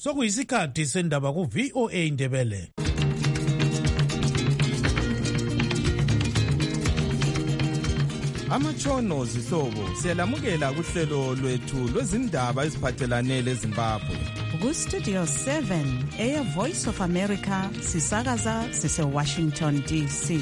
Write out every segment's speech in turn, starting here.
Sokuyisikhathi sendaba ku VOA Indebele. Amatshono zihlobo siyalamukela kuhlelo lwethu lwezindaba eziphathelane leZimbabwe. Ku-Studio 7 Air Voice of America sisakaza sise-Washington DC.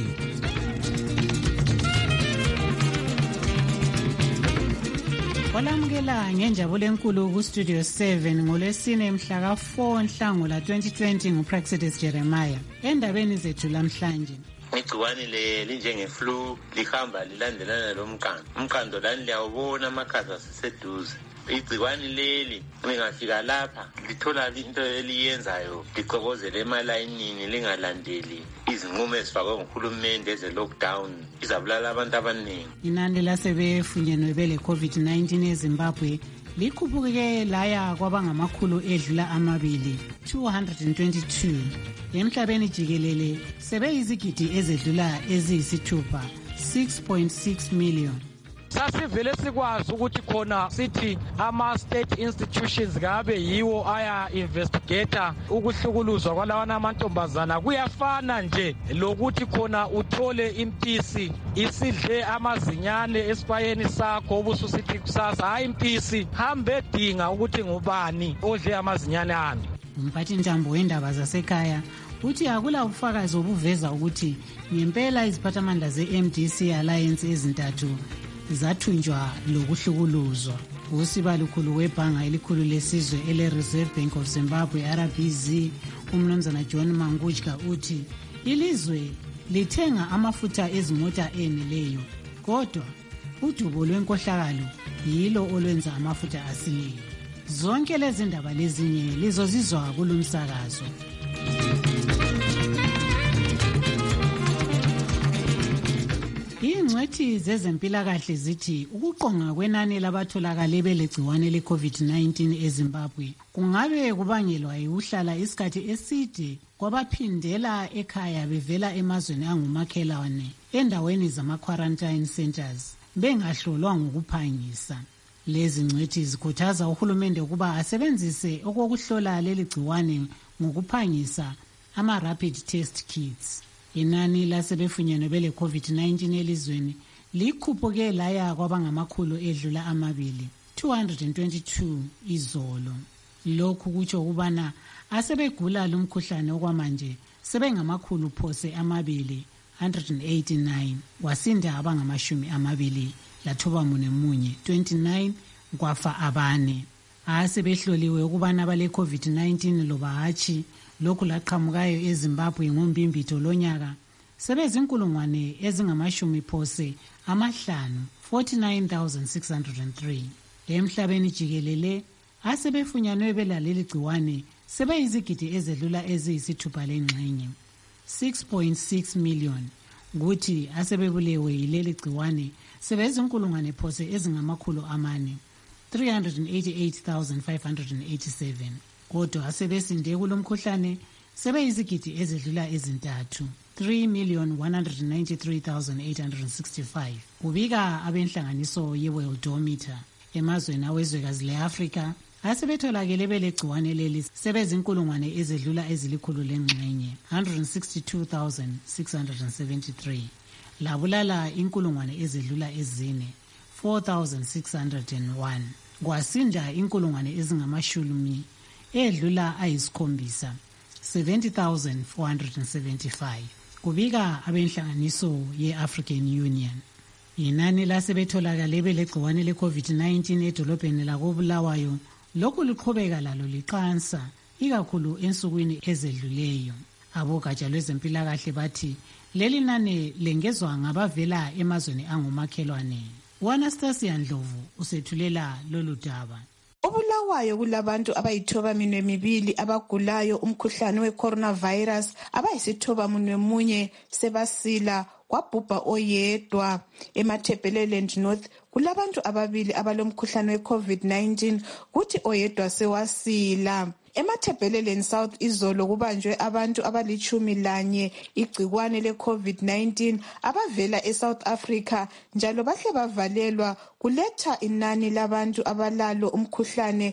Olamukela ngenjabulo enkulu ku-Studio 7 ngolwesine mhla ka-4 Nhlangula 2020 nguPraxidis Jeremiah. Endabeni zethu lamhlanje. Igciwane linjenge-flu lihamba lilandelana lomqando. Umqando lani liyawubona amakhaza aseseduze. Igciwane leli lingafika lapha lithola into eliyenzayo liqokozele emalayinini lingalandeli izinqumo ezifakwe nguhulumende eze-lockdown izabulala abantu abaningi. Inani lasebefunyenwe bele COVID-19 eZimbabwe likhuphuke laya kwabangamakhulu edlula 222. Emhlabeni jikelele sebeyizigidi ezedlula eziyisithupha 6.6 million. Sasivele sikwazi ukuthi khona sithi ama-state institutions ngabe yiwo aya investigator ukuhlukuluzwa kwalawana amantombazana kuyafana nje lokuthi khona uthole impisi isidle amazinyane esipayeni sakho ubususithi kusasa hayi impisi hambe dinga ukuthi ngubani odle amazinyane ami. Umphathi Ntambo wendaba zasekhaya uthi akula ubufakazi obuveza ukuthi ngempela iziphathamandla ze-MDC Alliance ezintathu zathunjwa lokuhlukuluzwa. Usibalukhulu webhanga elikhulu lesizwe ele-Reserve Bank of Zimbabwe RBZ umnumzana John Mangujka uthi ilizwe lithenga amafutha ezimota eneleyo kodwa udubo lwenkohlakalo yilo olwenza amafutha asileyo. Zonke lezi ndaba lezinye lizozizwa kulumsakazo. Ingcwethi zezempilakahle zithi ukuqonga kwenani labatholakale belegciwane le-COVID-19 eZimbabwe kungabe kubangelwa yikuhlala isikhathi eside kwabaphindela ekhaya bevela emazweni angumakhelwane endaweni zama-quarantine centers bengahlolwa ngokuphangisa. Lezi ngcwethi zikhuthaza uhulumende ukuba asebenzise okokuhlola leli gciwane ngokuphangisa ama-rapid test kits. Inani lasebefunyenwe bele COVID-19 elizweni likhuphuke laya kwabangamakhulu edlula 222 izolo. Lokhu kutsho ukubana asebegula lumkhuhlane okwamanje sebengamakhulu phose 189 wasinda abangamashumi 29 kwafa abane. Asebehloliwe ukubana bale COVID-19 loba hatshi lokhu laqhamukayo eZimbabwe ngombimbito lonyaka sebezinkulungwane ezingamashumi phose 49,603. Emhlabeni jikelele asebefunyanwe belaleli gciwane sebeyizigidi ezedlula eziyisithupha lengxenye 6.6 million. Kuthi asebebulewe yileli gciwane sebezinkulungwane phose ezingamakhulu 388,587. Kodwa asebesinde kulomkhuhlane sebeyizigidi ezedlula ezintathu 3,193,865. Kubika abenhlanganiso ye-Worldometer emazweni awezwekazi le-Afrika asebetholakele belegciwane leli sebezinkulungwane ezedlula ezilikhulu lengxenye 162,673. Labulala inkulungwane ezedlula ezine 4,601. Kwasinda inkulungwane ezingamashumi edlula ayisikhombisa 70,475. Kubika abenhlanganiso ye-African Union. Inani lasebetholakale belegciwane le-COVID-19 edolobheni lakoBulawayo lokhu liqhubeka lalo liqansa ikakhulu ensukwini ezedluleyo. Abogatsha lwezempilakahle bathi leli nani lengezwa ngabavela emazweni angumakhelwane. U-Anastasia Ndlovu usethulela lolu daba. Obulawayo kulabantu abayithobaminwe abagulayo umkhuhlane we-coronavirus abayisithobamunwe sebasila kwabhubha oyedwa. EMatabeleland North kulabantu ababili abalomkhuhlane we-COVID-19 kuthi oyedwa sewasila. Emathebheleleni South izolo kubanjwe abantu abali-11 igcikwane le-COVID-19 abavela eSouth Africa njalo bahle bavalelwa kuletha inani labantu abalalo umkhuhlane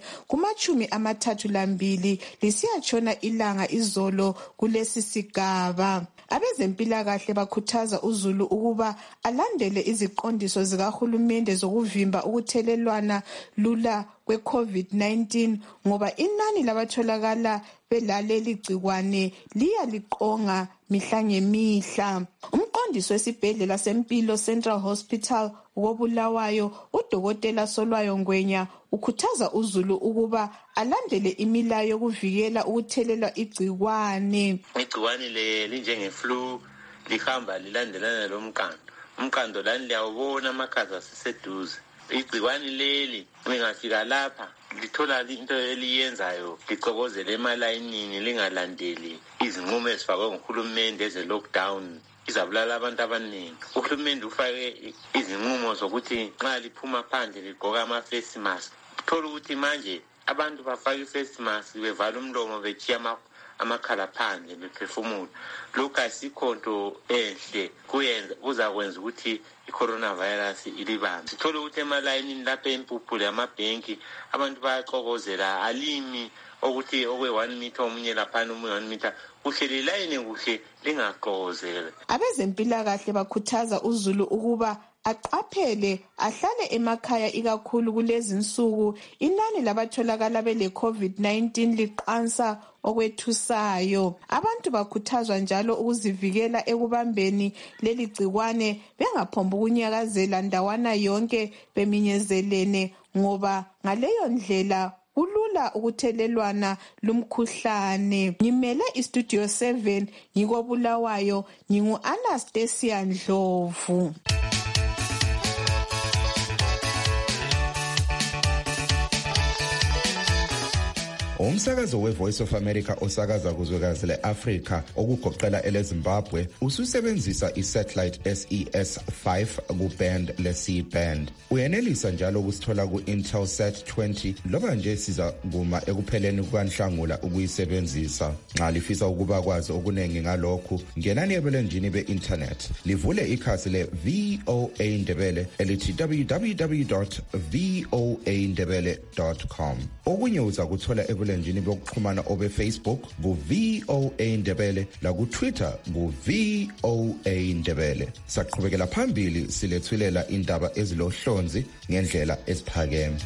kuma-32 lisiyatshona ilanga izolo kulesi sigaba. Abezempilakahle bakhuthaza uzulu ukuba alandele iziqondiso zikahulumende zokuvimba ukuthelelwana lula kwe-COVID-19 ngoba inani labatholakala belaleli gcikwane liyaliqonga mihla ngemihla. Umqondisi wesibhedlela sempilo Central Hospital koBulawayo uDokotela Solwayo Ngwenya ukhuthaza uzulu ukuba alandele imilayo yokuvikela ukuthelelwa igcikwane. Igcikwane linjenge-flu lihamba lilandelana lomqando. Umqando lani liyawubona amakhaza siseduze. Igcikwane leli lingafika lapha lithola into eliyenzayo licokozele emalayinini lingalandeli izinqumo ezifakwe nguhulumende eze-lockdown izabulala abantu abaningi. Uhulumende ufake izinqumo zokuthi nxa liphuma phandle ligqoka ama-face mask. Uthola ukuthi manje abantu bafake i-face mask bevala umlomo bechiya amakhala phandle bephefumula. Lokhu asikho nto enhle kuzakwenza ukuthi i-coronavirus ilibambe. Sithole ukuthi emalayinini lapha empuphule amabhenki abantu bayaxokozela alimi ukuthi okwe-1 meter omunye laphana omunye 1 meter kuhle lilayine kuhle lingaxokozele. Abezempilakahle bakhuthaza uzulu ukuba aqaphele ahlale emakhaya ikakhulu kulezi nsuku inani labatholakala bele-COVID-19 liqansa okwethusayo. Abantu bakhuthazwa njalo ukuzivikela ekubambeni leli gcikwane bengaphomba ukunyakazela ndawana yonke beminyezelene ngoba ngaleyo ndlela kulula ukuthelelwana lumkhuhlane. Ngimele istudio 7 ngikoBulawayo ngingu-Anastasia Ndlovu. Umsakazo we-Voice of America osakaza kuzwekazi le-Afrika okugoqela eleZimbabwe ususebenzisa i-satellite SES-5 ku-band le-C-band. Uyenelisa njalo ukusithola ku-Intelsat 20 loba nje siza kuma ekupheleni kukaNhlangula ukuyisebenzisa. Nxa lifisa ukuba kwazi okuningi ngalokhu, ngenani ebulenjini be-internet. Livule ikhasi le-VOA Ndebele elithi www.voandebele.com. Okunye uza kuthola ebulenjini bokuxhumana obe-Facebook ku-VOA Ndebele laku-Twitter ku-VOA Ndebele. Saqhubekela phambili silethulela indaba ezilohlonzi ngendlela esiphakeme.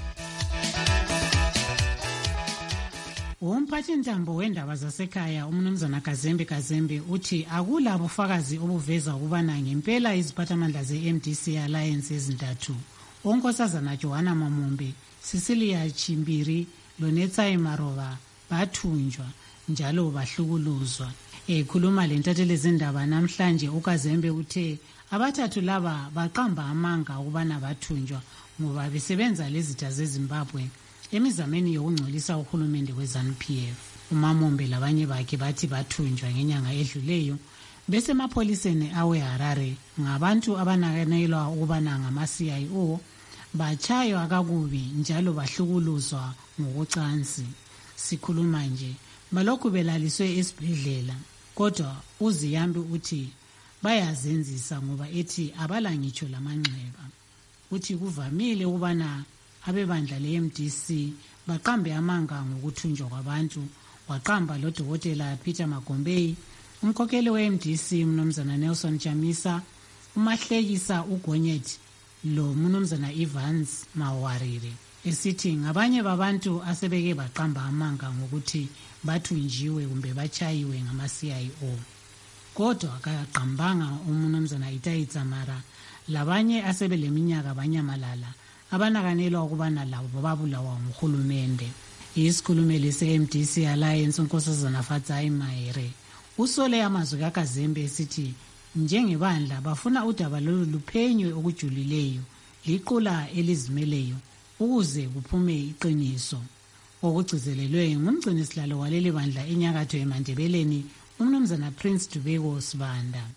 Umphathintambo wendaba zasekhaya umnumzana Kazembe uthi akula bufakazi obuveza ukubana ngempela iziphathamandla ze-MDC Alliance ezintathu onkosazana Johanna Mamombe, Cecilia Chimbiri loNetsai Marova bathunjwa njalo bahlukuluzwa. Ekhuluma lentatheli zindaba namhlanje uKazembe uthe abathathu laba baqamba amanga ukubana bathunjwa ngoba besebenza lezitha zeZimbabwe emizameni yokungcolisa uhulumende we-ZANU-PF. uMamombe labanye bakhe bathi bathunjwa ngenyanga edluleyo besemapholiseni aweHarare ngabantu abanakanelwa ukubana ngama-CIO batshaywa kakubi njalo bahlukuluzwa ngokucansi. Sikhuluma nje balokhu belaliswe esibhedlela kodwa uZiyambi uthi bayazenzisa ngoba ethi abala ngitsho lamanxeba. Uthi kuvamile ukubana abebandla le-MDC baqambe amanga ngokuthunjwa kwabantu. Waqamba loDokotela Peter Magombei, umkhokheli we-MDC mnumzana Nelson Chamisa, uMahlekisa uGonyeti lo mnumzana Evans Mawarire, esithi ngabanye babantu asebeke baqamba amanga ngokuthi bathunjiwe kumbe bachayiwe ngama-CIO. Kodwa akaqambanga umnumzana Itai Tsamara labanye asebeleminyaka banyamalala abanakanelwa ukubana labo babulawa nguhulumende. Isikhulumeli se-MDC Alliance unkosazana Fatsai Mahere usole amazwi kaKazembe esithi njengebandla bafuna udaba lolu luphenywe okujulileyo liqula elizimeleyo ukuze kuphume iqiniso. Okugcizelelwe ngumgcinisihlalo waleli bandla enyakatho eMandebeleni umnumzana Prince Dubeko Sibanda.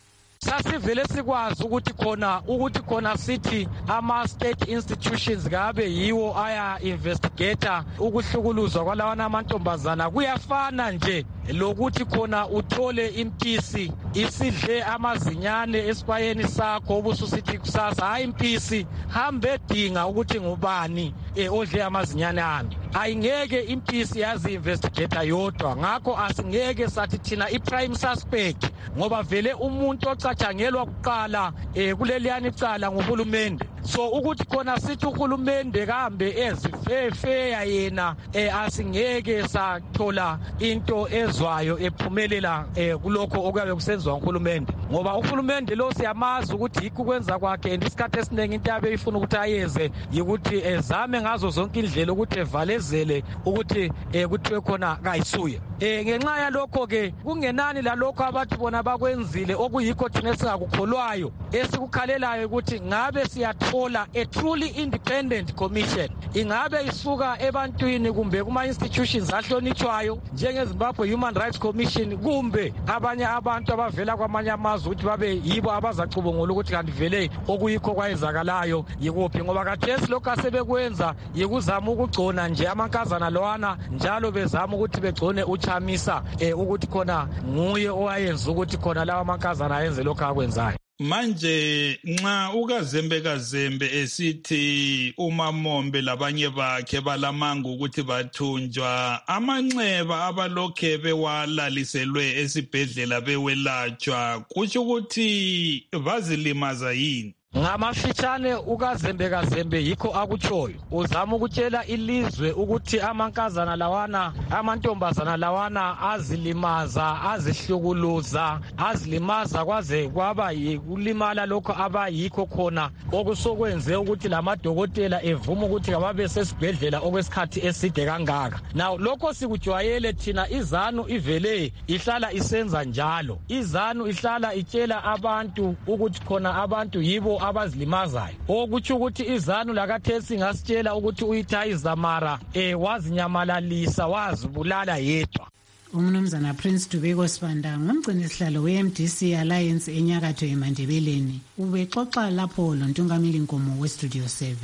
sasivele sikwazi ukuthi khona sithi ama-state institutions ngabe yiwo aya investigator ukuhlukuluzwa kwalawana amantombazana kuyafana nje lokuthi khona uthole impisi isidle amazinyane esipayeni sakho obususithi kusasa hayi impisi hambe dinga ukuthi ngubani odle amazinyane ami. Ayingeke impisi yazi investigator yodwa, ngakho asingeke sathi thina i-prime suspect ngoba vele umuntu ocatshangelwa kuqala kuleliyani icala nguhulumende. So ukuthi khona sithi uhulumende kambe ezifeya yena asingeke sathola into ezwayo ephumelela kulokho okuyabe kusenziwa nguhulumende, ngoba uhulumende lo siyamazi ukuthi yikho kwenza kwakhe and isikhathi esiningi into yabe ifuna ukuthi ayenze yikuthi ezame ngazo zonke indlela ukuthi evalezele ukuthi kuthiwe khona kayisuye. Ngenxa yalokho ke kungenani lalokho abathi bona bakwenzile okuyikho thina esingakukholwayo esikukhalelayo ukuthi ngabe siyathola a truly independent commission, ingabe isuka ebantwini kumbe kuma institutions ahlonitshwayo njengeZimbabwe Human Rights Commission kumbe abanye abantu abavela kwamanye amazwe ukuthi babe yibo abazacubungula ukuthi kanti vele okuyikho kwayezakalayo yikuphi, ngoba khathesi lokho asebekwenza yikuzama ukugcona nje amankazana lowana njalo bezama ukuthi begcone uchamisa ukuthi khona nguye owayenza ukuthi khona lawa amankazana ayenze lokho akwenzayo. Manje nxa ukazembe esithi uMamombe labanye bakhe balamanga ukuthi bathunjwa, amanxeba abalokhe bewalaliselwe esibhedlela bewelatshwa, kutsho ukuthi bazilimaza yini? Ngamafitshane ukazembe yikho akutshoyo, uzama ukutshela ilizwe ukuthi amankazana lawana amantombazana lawana azilimaza, azihlukuluza, azilimaza kwaze kwaba yikulimala lokho abayikho khona okusokwenze ukuthi lamadokotela evuma ukuthi kababe sesibhedlela okwesikhathi eside kangaka. Now lokho sikujwayele thina, iZANU ivele ihlala isenza njalo. iZANU ihlala itshela abantu ukuthi khona abantu yibo abazilimazayo, okutsho ukuthi iZANU lakathesi ngasitshela ukuthi uyithayiza mara wazinyamalalisa, wazibulala yedwa. Umnumzana Prince Dubeko Sibanda ngumgcini sihlalo we-MDC Alliance enyakatho eMandebeleni ubexoxa lapho loNtungamili Nkomo we-Studio 7.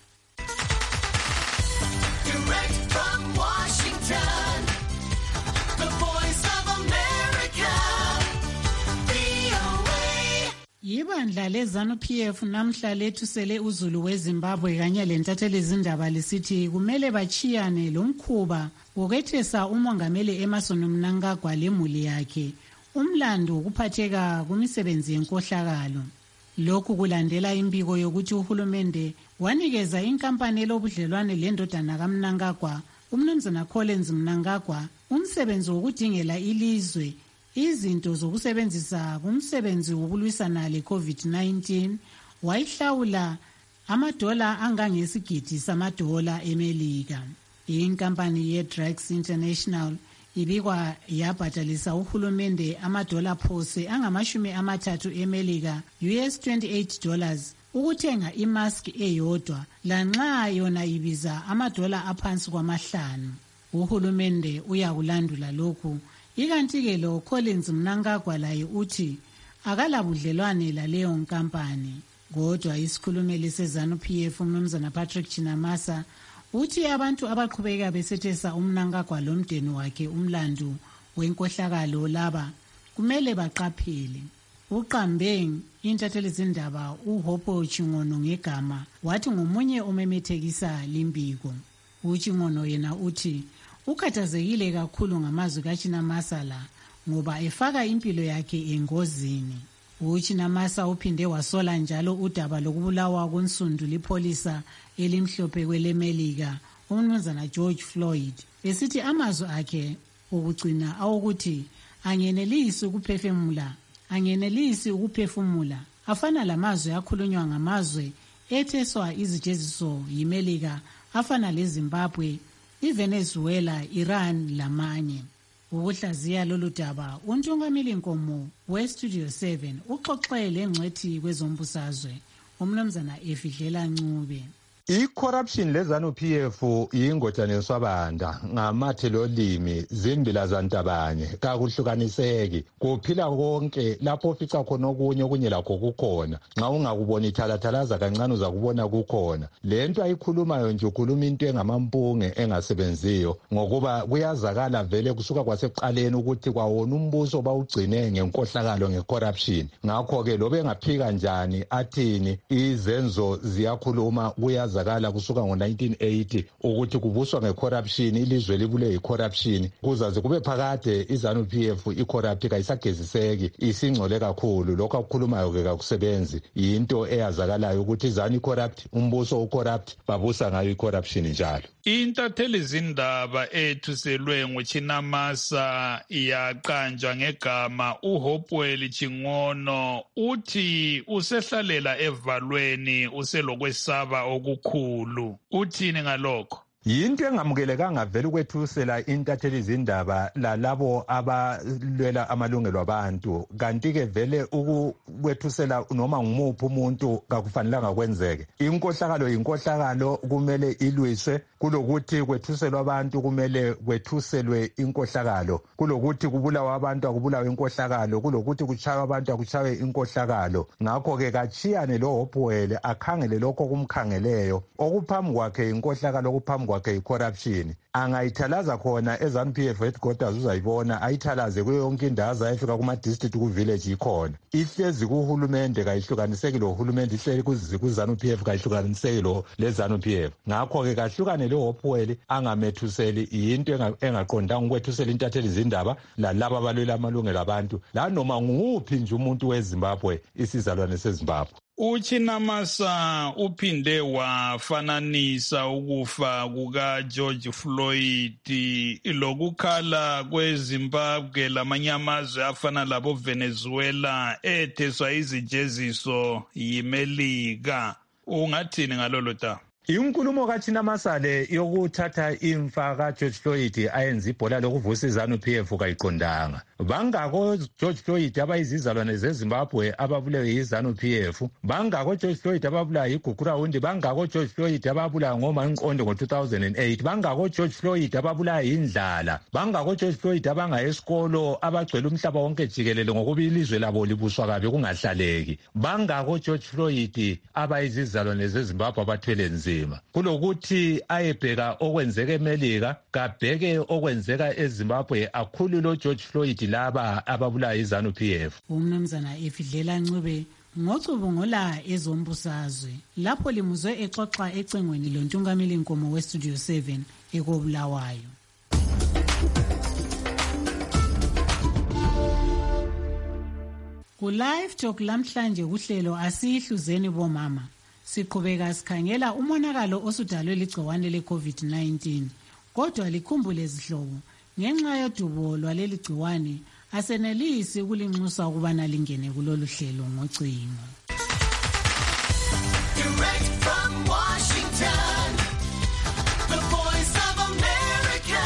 Ibandla leZANU-PF namhla lethusele uZulu weZimbabwe kanye lentatheli zindaba lisithi kumele bachiyane lomkhuba wokwethesa umongameli Emmerson Mnangagwa lemuli yakhe umlando ukuphatheka kumisebenzi yenkohlakalo. Lokhu kulandela imbiko yokuthi uhulumende wanikeza inkampani elobudlelwane lendodana kaMnangagwa umnumzana Collins Mnangagwa umsebenzi wokudingela ilizwe izinto zokusebenzisa kumsebenzi wokulwisana le-COVID-19 wayihlawula amadola angangesigidi samadola eMelika. Inkampani ye-Drax International ibikwa yabhatalisa uhulumende amadola phose angama-30 eMelika $28 ukuthenga imask eyodwa lanxa yona ibiza amadola aphansi kwama5. Uhulumende uyakulandula lokhu. Ikanti-ke lo Collins Mnangagwa laye uthi akalabudlelwane laleyo nkampani, kodwa isikhulumeli seZANU-PF umnumzana Patrick Chinamasa uthi abantu abaqhubeka besethesa uMnangagwa lomndeni wakhe umlando wenkohlakalo laba kumele baqaphele. uqambe intatheli zindaba uHopo Chingono ngegama wathi ngomunye omemethekisa limbiko. uChingono yena uthi ukhathazekile kakhulu ngamazwi kaChinamasa la ngoba efaka impilo yakhe engozini. uChinamasa uphinde wasola njalo udaba lokubulawa konsundu lipholisa elimhlophe kweleMelika umnumzana George Floyd esithi amazwi akhe okugcina awokuthi angenelisi ukuphefumula afana lamazwi akhulunywa ngamazwe etheswa izijeziso yiMelika afana leZimbabwe, iVenezuela, Iran lamanye. Ukuhlaziya lolu daba uNtungamili Nkomo we-Studio 7 uxoxele ngcwethi kwezombusazwe umnumzana Efidlela Ncube. I-corruption leZANU-PF yingojane yeswabanda ngamathelolimi zimbila zantabanye kakuhlukaniseki kuphila konke lapho ofica khona okunye lakho kukhona nxa ungakubona ithalathalaza kancane uzakubona kukhona lento ayikhulumayo nje ukhuluma into engamampunge engasebenziyo ngokuba kuyazakala vele kusuka kwasekuqaleni ukuthi kwawona umbuso bawugcine ngenkohlakalo ngecorruption ngakho-ke lobe engaphika njani athini izenzo ziyakhuluma kuyazakala kusuka ngo-1980 ukuthi kubuswa ngecorruption ilizwe libule yicorruption kuzaze kube phakade iZANU-PF icorrupt kayisageziseki isingcole kakhulu lokho akukhulumayo-ke kakusebenzi yinto eyazakalayo ukuthi iZANU icorrupt umbuso ucorrupt babusa ngayo icorruption njalo. Intatheli zindaba ethuselwe nguChinamasa yaqanjwa ngegama uHopewell Chingono uthi usehlalela evalweni uselokwesaba okukhulu. Uthini ngalokho? Yinto engamukelekanga vele ukwethusela intatheli zindaba lalabo abalwela amalungelo abantu kanti-ke vele ukwethusela noma ngumuphi umuntu kakufanelanga kwenzeke. Inkohlakalo yinkohlakalo kumele ilwiswe kulokuthi kwethuselwa abantu kumele kwethuselwe inkohlakalo kulokuthi kubulawa abantu akubulawe inkohlakalo kulokuthi kuchaywa abantu akuchaywe inkohlakalo ngakho-ke kachiyane lo Hopewell akhangele lokho kumkhangeleyo okuphambi kwakhe inkohlakalo okuphambi kwakhe i-corruption angayithalaza khona eZANU-PF headquarters uzayibona ayithalaze kuyo yonke indawo azayefika kuma-district ku-village ikhona ihlezi kuhulumende kayihlukaniseki lo hulumende ihleli kuZANU-PF kayihlukaniseki lo leZANU-PF ngakho-ke kahlukane le Hopewell angamethuseli yinto engaqondanga ukwethusela intatheli zindaba lalabo abalwela amalungelo abantu la noma nguphi nje umuntu weZimbabwe isizalwane seZimbabwe. UChinamasa uphinde wafananisa ukufa kukaGeorge Floyd lokukhala kweZimbabwe lamanye amazwe afana labo Venezuela etheswa izijeziso yiMelika. Ungathini ngalolo daba? Inkulumo kaChinamasa le yokuthatha imfa kaGeorge Floyd ayenza ibhola lokuvusa iZANU-PF kayiqondanga. Bangako George Floyd abayizizalwane zeZimbabwe ababulewe yiZANU-PF, bangako George Floyd ababulawa yiGugurawundi, bangako George Floyd ababulawa ngoManqondo ngo-2008, bangako George Floyd ababulawa yindlala, bangako George Floyd abanga esikolo abagcwele umhlaba wonke jikelele ngokuba ilizwe labo libuswa kabi kungahlaleki, bangako George Floyd abayizizalwane zeZimbabwe abathwele nzima. Kulokuthi ayebheka okwenzeka eMelika kabheke okwenzeka eZimbabwe akhululo George Floyd laba ababulawa iZANU-PF. Umnumzana Efidlela Ncube ngocubungola ezombusazwe lapho limuzwe exoxa ecengweni lontungameli Nkomo weStudio 7 ekobulawayo. Ku live talk lamhlanje kuhlelo asihluzeni bomama siqhubeka sikhangela umonakalo osudalwe ligciwane le-COVID-19 kodwa likhumbule izihlobo ngenxa yodubo lwaleli gciwane asenelisi ukulinxusa ukubana lingene kulolu hlelo ngocingo. Direct from Washington, the voice of America,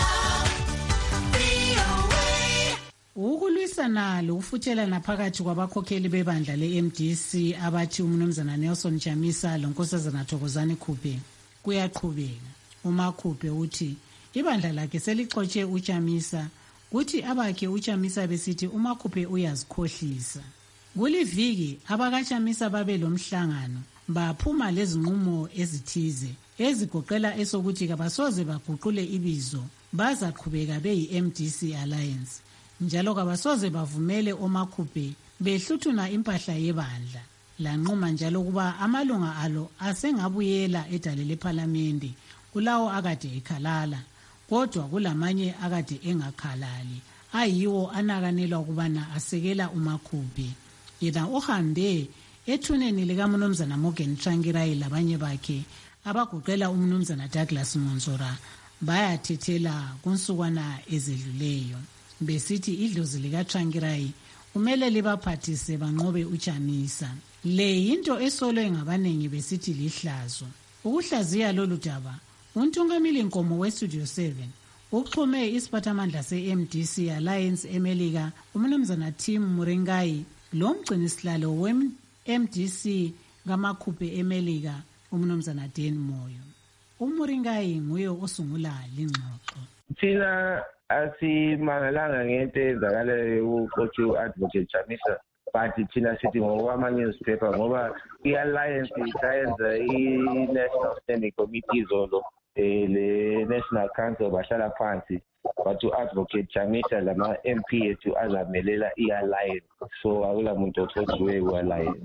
VOA. Ukulwisana lokufuthelana phakathi kwabakhokheli bebandla le-MDC abathi umnumzana Nelson Chamisa lonkosazana Thokozani Khuphe kuyaqhubeka. uMakhuphe uthi ibandla lakhe selixotshe uChamisa kuthi abakhe uChamisa besithi uMakhuphe uyazikhohlisa. Kuliviki abakaChamisa babe lomhlangano baphuma lezinqumo ezithize ezigoqela esokuthi kabasoze baguqule ibizo bazaqhubeka beyi-MDC Alliance njalo kabasoze bavumele oMakhuphe behluthuna impahla yebandla. Lanquma njalo kuba amalunga alo asengabuyela edale lePhalamende kulawo akade ekhalala kodwa kulamanye akade engakhalali ayiwo anakanelwa ukubana asekela uMakhuphe. Yena uhambe ethuneni likaMnumzana Morgan Tsvangirai labanye bakhe abagoqela uMnumzana Douglas Monsora bayathethela kunsukwana ezedluleyo besithi idlozi likaTsvangirai kumele libaphathise banqobe uChamisa. Le yinto esolwe ngabanengi besithi lihlazo. Ukuhlaziya lolu daba untungameli Nkomo weStudio 7 uxhume isiphathamandla se-MDC Alliance eMelika uMnumzana Tim Muringai lo mgcinisihlalo we-MDC kaMakhuphe eMelika uMnumzana Dan Moyo. uMuringayi nguye osungula lengxoxo. Thina asimangalanga ngento ezakalayo ucoach Advocate Chamisa, but thina sithi ngokwama-newspaper ngoba i-alliance isayenza i-National Standing Committee zolo le-National Council bahlala phansi but u-Advocate Chamisa lama-MP ethu azamelela i-alliance, so akula muntu othojiwe ku-alliance.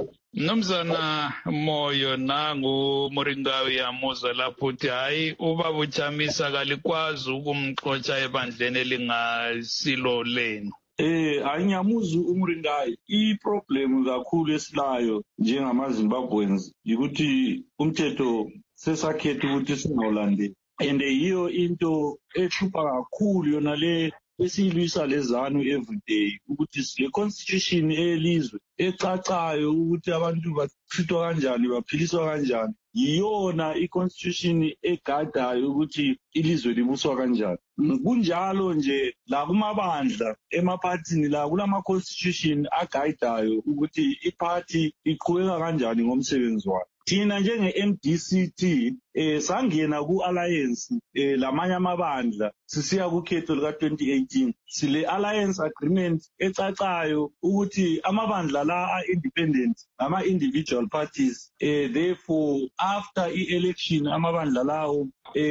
Mnumzana Moyo nangu Muringayi yamuza lapho uthi hayi ubaba uChamisa kalikwazi ukumxotsha ebandleni elingasilo lenu. Angiyamuzi uMuringayi. I-problem kakhulu esilayo njengama-Zimbabweans ukuthi umthetho sesakhetha ukuthi singawulandeli, and yiyo into ehlupha kakhulu yona le esiyilwisa lezanu everyday ukuthi le constitution elizwe ecacayo ukuthi abantu bachithwa kanjani baphiliswa kanjani, yiyona i-constitution egadayo ukuthi ilizwe libuswa kanjani. Kunjalo nje la kumabandla emaphathini la kulama-constitution agayidayo ukuthi iphathi iqhubeka kanjani ngomsebenzi wayo. Thina njenge-MDCT sangena ku-alliance lamanye amabandla sisiya kukhetho lika-2018 sile alliance agreement ecacayo ukuthi amabandla la a-independent ama-individual parties therefore after i-election amabandla lawo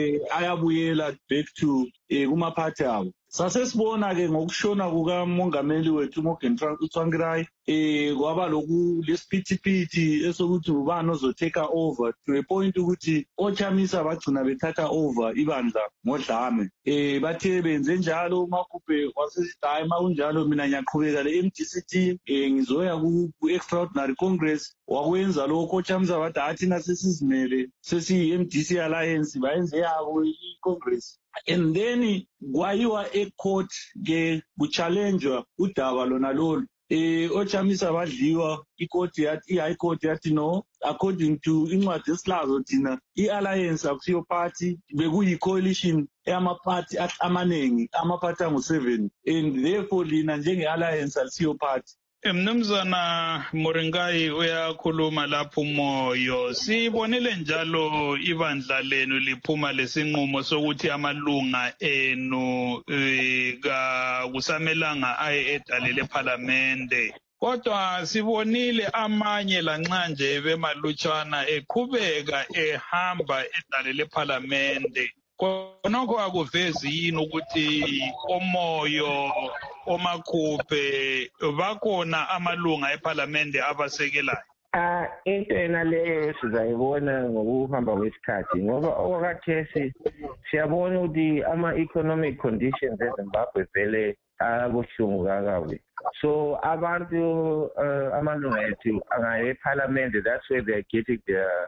ayabuyela back to kumaphathi abo. Sasesibona-ke ngokushona kukamongameli wethu uMorgan Tsvangirai kwaba lokhu lesiphithiphithi esokuthi ubani ozoteka over to a point ukuthi oChamisa bagcina bethatha over ibandla ngodlame. Bathe benze njalo uMakhuphe wasesithi hayi ma kunjalo mina ngiyaqhubeka le-MDCT ngizoya ku-extraordinary congress. Wakwenza lokho oChamisa bathi hayi thina sesizimele sesiyi-MDC alliance bayenze yabo i-congress. And then kwayiwa e-court ke kuchallengewa udaba lona lolu. oChamisa badliwa i-high court yathi no, according to incwadi esilazo thina i-alliance akusiyo party, bekuyi-coalition eyama-party amanengi, ama-party angu-7, and therefore lina njenge-alliance alisiyo party. Mnumzana Muringayi uyakhuluma lapho Moyo, sibonile njalo ibandla lenu liphuma lesinqumo sokuthi amalunga enu kusamelanga aye edale leParliamente. Kodwa sibonile amanye lanxanje bemalutshwana eqhubeka ehamba edale leParliamente. Konoko akuvezi yini ukuthi oMoyo oMakhuphe bakhona amalunga eParliamente abasekelayo? Into yena leyo sizayibona ngokuhamba kwesikhathi ngoba okwakhathesi siyabona ukuthi ama-economic conditions eZimbabwe vele abuhlungu kakabi. So abantu amalunga ethu angaya eParliamente, that's where they're getting their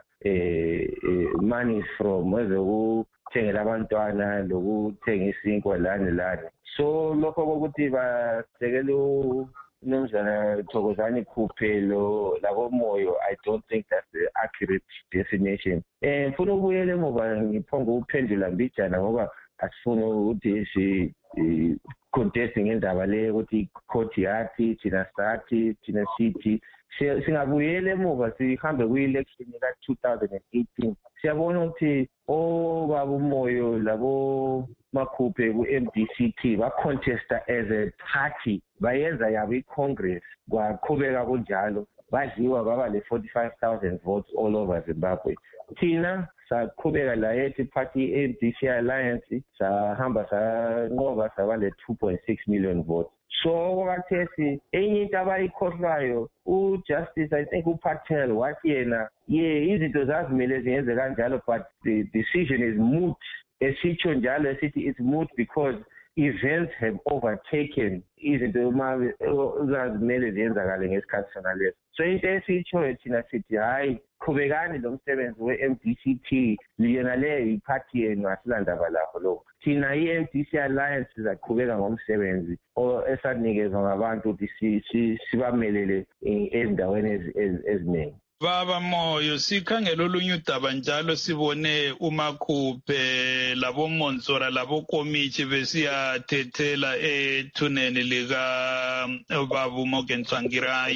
money from, thengela abantwana lokuthenga isinkwa lani lani. So lokho kokuthi basekele uMnumzana Thokozani Khuphe labo Moyo, I don't think that's the accurate definition. Mfuna ukubuyela emuva ngiphonga ukuphendula mbijana ngoba asifuna ukuthi si contesting ngendaba le ukuthi court yathi thina sathi thina sithi singabuyela emuva sihambe kwi-election ka-2018. Siyabona ukuthi obaba uMoyo labo Makhuphe ku-MDCT bacontesta as a party, bayenza yabo i-congress, kwaqhubeka kunjalo, badliwa baba le-45,000 votes all over Zimbabwe. Thina saqhubeka la yethi party MDC Alliance sahamba sanqoba saba le-2.6 million votes. So okathesi enye into abayikhohlayo uJustice I think uPatel wathi yena izinto zazimele ziyenze kanjalo but the decision is moot. Esitsho njalo esithi it's moot because events have overtaken izinto zazimele ziyenzakale ngesikhathi sona leso. So into esitshoyo thina sithi hayi qhubekani lo msebenzi we-MDCT, liyona leyo iphathi yenu asilandaba lapho lokho. Thina i-MDC Alliance sizaqhubeka ngomsebenzi esanikezwa ngabantu ukuthi sibamelele ezindaweni eziningi. Baba Moyo, sikhangela olunye udaba njalo sibone uMakhuphe labo Monsora labo Komichi besiyathethela ethuneni lika baba uMorgan Tsvangirai.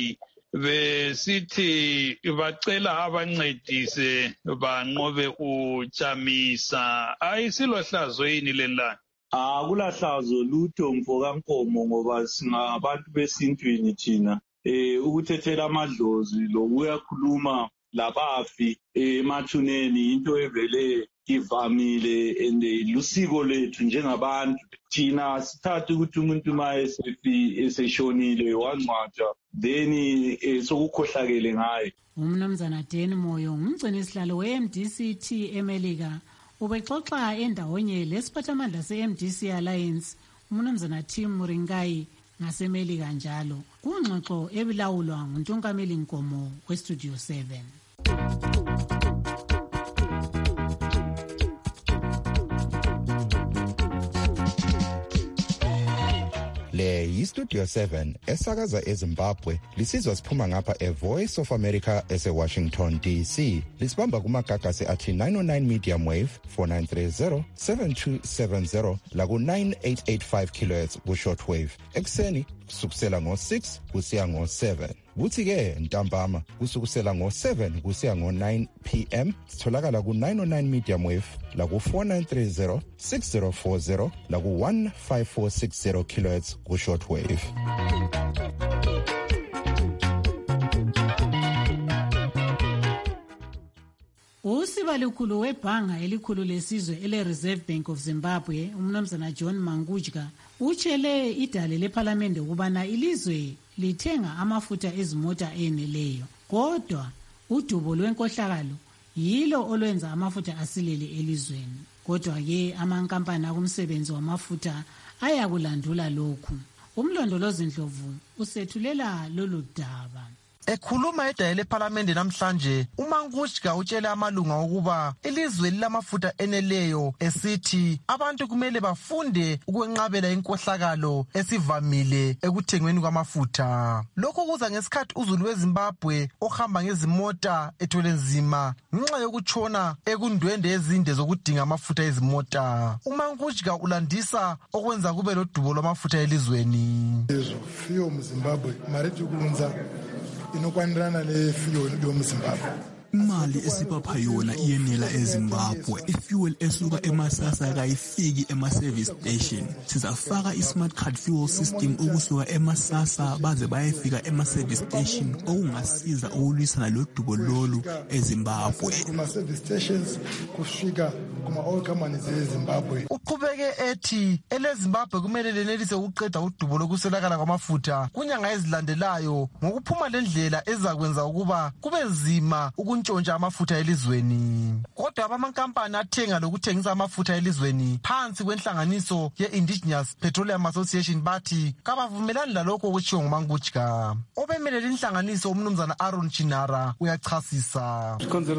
besithi bacela abancedise banqobe uJamisa. Ayisilohlazo yini lelana? Akulahlazo lutho mfokankomo ngoba singabantu besintwini thina. Ukuthethela amadlozi lokuyakhuluma labafi emathuneni into evele ivamile ende lusiko lethu njengabantu. Thina sithatha ukuthi umuntu ma eseshonile wangcwatshwa then sokukhohlakele ngaye. Umnumzana Dan Moyo ngumgcini isihlalo we-MDC eMelika ubexoxa endawonye lesiphathamandla se-MDC Alliance umnumzana Tim Muringai ngaseMelika njalo kungxoxo ebilawulwa nguNtungameli Nkomo weStudio 7. Le yiStudio 7 esakaza eZimbabwe lisizwa siphuma ngapha eVoice of America eseWashington DC. Lisibamba kumagagasi athi 909 medium wave 4930 7270 laku 9885 kHz ku shortwave. Ekseni kusukela ngo6 kusiya ngo7. Kuthi ke ntambama kusukela ngo7 kusiya ngo9 PM sitholakala ku 909 medium wave la ku 4930 6040 la ku 15460 kHz ku shortwave. Usiba likhulu webhanga elikhulu lesizwe ele-Reserve Bank of Zimbabwe umnumzana John Mangujka utshele idale lephalamende ukubana ilizwe lithenga amafutha ezimota eneleyo kodwa udubo lwenkohlakalo yilo olwenza amafutha asilele elizweni kodwa ke amankampani akumsebenzi wamafutha ayakulandula lokhu. Umlondolozi Ndlovu usethulela lolu daba. Ekhuluma edale lephalamende namhlanje uMangujka utshele amalunga ukuba ilizwe lilamafutha eneleyo esithi abantu kumele bafunde ukwenqabela inkohlakalo esivamile ekuthengweni kwamafutha. Lokho kuza ngesikhathi uzulu weZimbabwe ohamba ngezimota ethwele nzima ngenxa yokutshona ekundwende ezinde zokudinga amafutha ezimota. uMangujka ulandisa okwenza kube lodubo lwamafutha elizweni. Fiyo muZimbabwe marithi kunza inokwanirana lefiyo yomuZimbabwe. Imali esipapha yona iyenela eZimbabwe. Ifuel esuka eMasasa kayifiki ema-service station. Sizafaka i-smart card fuel system ukusuka eMasasa baze bayefika ema-service station okungasiza ukulwisana lodubo lolu eZimbabwe. Kuma-service stations kufika kuma-oil companies eZimbabwe. Uqhubeke ethi eleZimbabwe kumele lenelise ukuqeda udubo lokuswelakala kwamafutha kunyanga ezilandelayo ngokuphuma lendlela ezakwenza ukuba kube nzima ntshontsha amafutha elizweni. Kodwa abamankampani athenga lokuthengisa amafutha elizweni phansi kwenhlanganiso ye-Indigenous Petroleum Association bathi kabavumelani lalokho okutshiwo nguMangujka. Obemelela inhlanganiso umnumzana Aaron Chinara uyachasisa.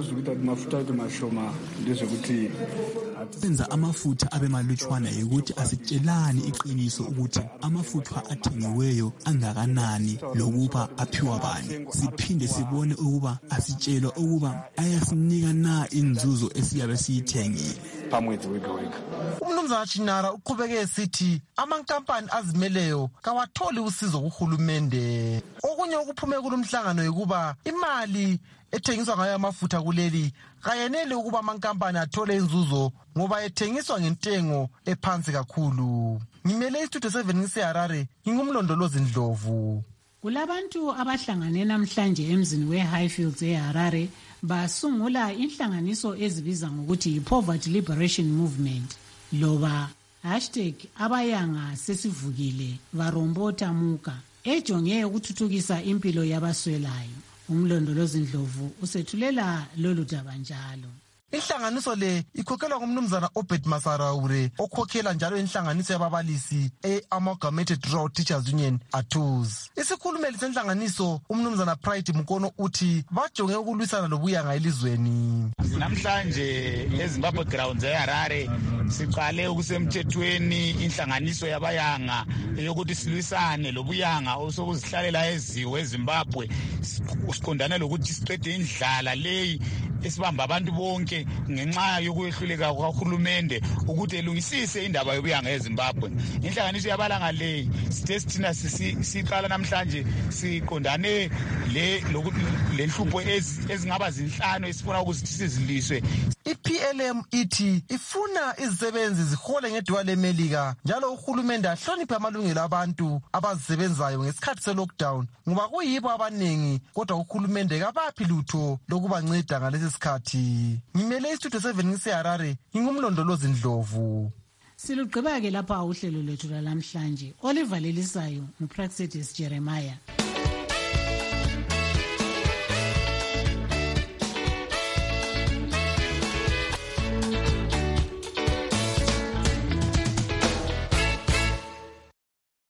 Senza amafutha abe malutshwana ukuthi asitshelani iqiniso ukuthi amafutha athengiweyo angakanani lokuba aphiwa bani. Siphinde sibone ukuba asitshelwa ukuba ayasinika na inzuzo esiyabe siyithengile. Umnumzana Chinara uqhubeke esithi amankampani azimeleyo kawatholi usizo kuhulumende. Okunye okuphume kulomhlangano ukuba imali ethengiswa ngayo amafutha kuleli kayenele ukuba amankampani athole inzuzo ngoba ethengiswa ngentengo ephansi kakhulu. Ngimele iStudio 7 ngiseHarare ngingumlondolozi Ndlovu. Kulabantu abahlangane namhlanje emzini weHighfields eHarare basungula inhlanganiso ezibiza ngokuthi yi-Poverty Liberation Movement loba #abayanga sesivukile varombota muka ejonge ukuthuthukisa impilo yabaswelayo. Umlondolozi Ndlovu usethulela lolu daba njalo. Inhlanganiso le ikhokhelwa ngumnumzana Obed Masaraure okhokhela njalo inhlanganiso yababalisi e-Amalgamated Rural Teachers Union ATUS. Isikhulumeli senhlanganiso umnumzana Pride Mukono uthi bajonge ukulwisana lobuyanga elizweni. Namhlanje eZimbabwe Grounds eHarare siqale ukusemthethweni inhlanganiso yabayanga yokuthi silwisane lobuyanga osokuzihlalela eziwe eZimbabwe siqondane lokuthi siqede indlala leyi esibamba abantu bonke ngenxa yokwehluleka kwahulumende ukuthi elungisise indaba yobuyanga eZimbabwe. Inhlanganiso yabalanga le sithe sithina siqala namhlanje siqondane le nhlupho ezingaba zinhlanu esifuna ukuthi siziliswe. iPLM ithi ifuna izisebenzi zihole ngedwa leMelika njalo uhulumende ahloniphe amalungelo abantu abazisebenzayo ngesikhathi se-lockdown ngoba kuyibo abaningi kodwa uhulumende kabaphi lutho lokubanceda ngalesi sikhathi. Ngimele istudio 7 ngiseHarare, ngingumlondolozi Ndlovu. Silugqiba ke lapha uhlelo lwethu lwalamhlanje. Oliver Lelisayo, nguPraxedis Jeremiah.